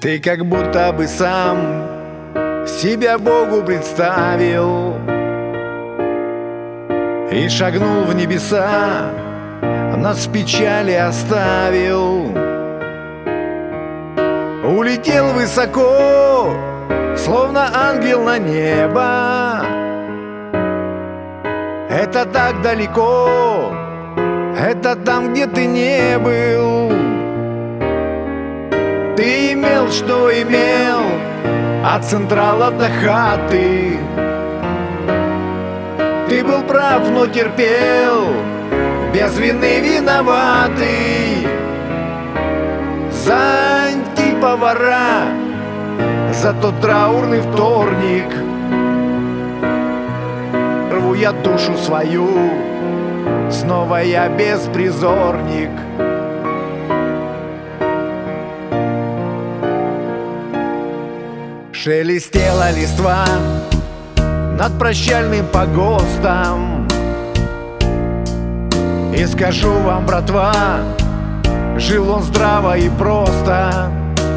Ты как будто бы сам себя Богу представил и шагнул в небеса, нас в печали оставил. Улетел высоко, словно ангел на небо. Это так далеко, это там, где ты не был. Ты имел, что имел, от централа до хаты. Ты был прав, но терпел, без вины виноватый. За антиповара, за тот траурный вторник рву я душу свою, снова я беспризорник. Шелестела листва над прощальным погостом. И скажу вам, братва, жил он здраво и просто.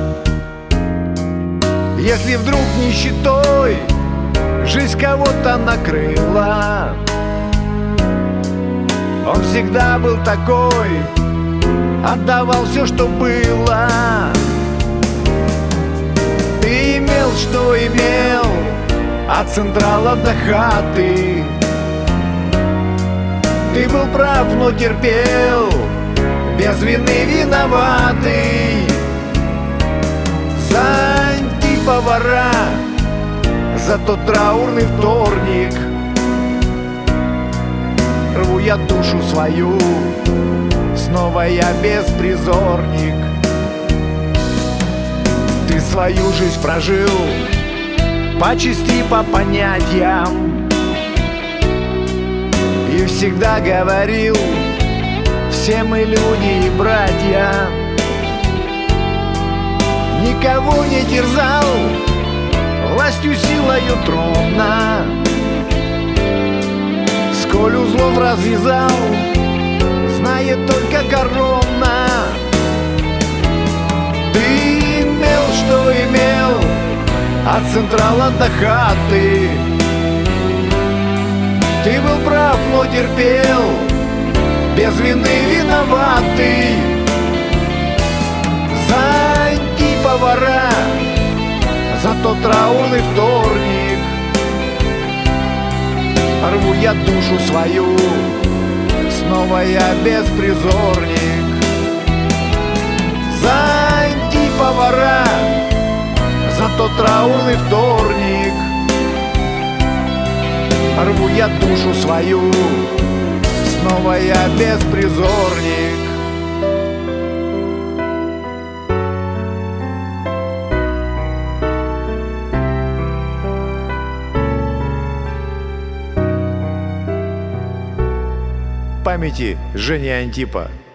Если вдруг нищетой жизнь кого-то накрыла, он всегда был такой, отдавал все, что было. Ты имел, что имел, от централа до хаты. Ты был прав, но терпел, без вины виноватый. За антиповара, за тот траурный вторник рву я душу свою, снова я беспризорник. Ты свою жизнь прожил по части, по понятиям, и всегда говорил: все мы люди и братья. Никого не терзал властью, силою трона. Сколь узлов развязал, знает только корона. Ты имел, что имел, от централа до хаты. Ты был прав, но терпел, без вины виноватый. За антиповара, за тот траурный вторник рву я душу свою, снова я беспризорник. За антиповара, за тот траурный вторник рву я душу свою, снова я беспризорник. Памяти Жени Антипа.